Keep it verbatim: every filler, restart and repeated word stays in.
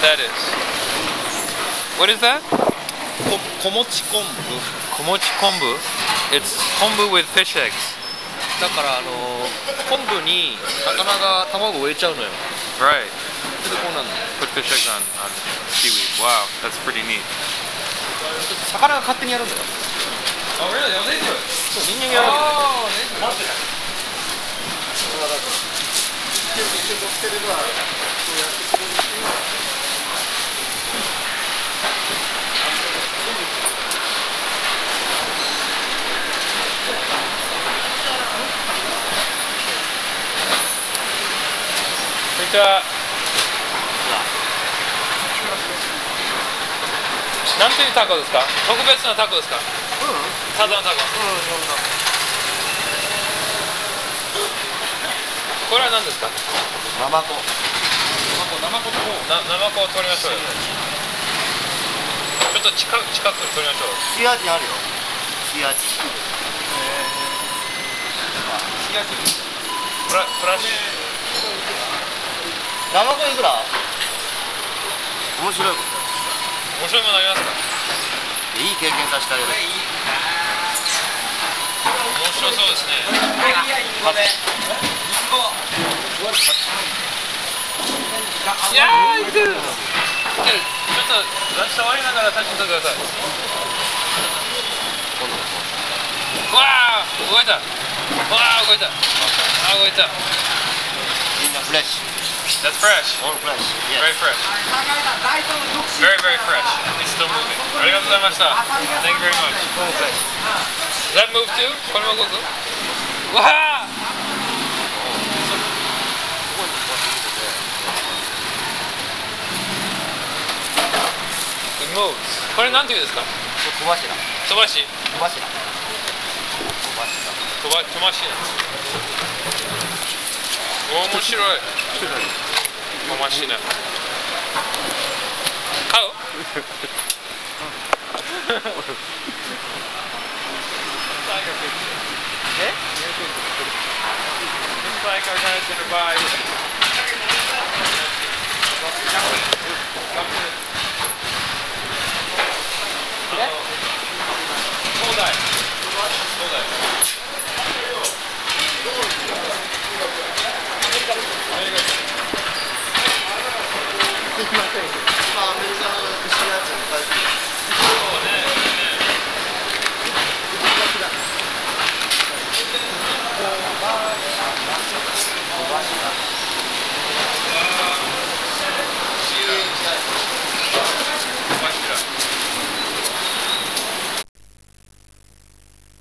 that is. What is that? こ、小餅昆布。 小餅昆布 It's 昆布 with fish eggs. だからあの昆布に魚が卵を植えちゃうのよ。 Right. それでこうなるの。 Put fish eggs on, on seaweed. Wow, that's pretty neat. 魚が勝手にやるんだよ。 Oh really? Oh, they do it? そう、人間がやるんだよ。 Oh, they do it. こんにちは。なんていうタコですか？特別なタコですか？うん。ただのタコ。うん、これは何ですか？ ナマコ。ナマコ、ナマコとな、ナマコを取りましょうよ。ちょっと近く、近く取りましょう。 素味あるよ。素味。素味。 プラ、プラス。 ナマコいくら？面白いこと。 面白いものありますか？ いい経験させてあげる。 面白そうですね。いやー、いってる。ちょっと触りながら立ちてください。わー、動いた。わー、動いた。あー、動いた。 みんなフレッシュ。 That's fresh. All fresh. Yes. Very fresh. Very, very fresh. It's still moving. ありがとうございました。Thank you very much. All fresh. Does that move too? これも動く？わー！ It moves. これなんていうんですか？ 小柱。 飛ばし？ 小柱。 飛ば、飛ばし。面白い。飛ばしね。買う？え？ Looks like our guys gonna buy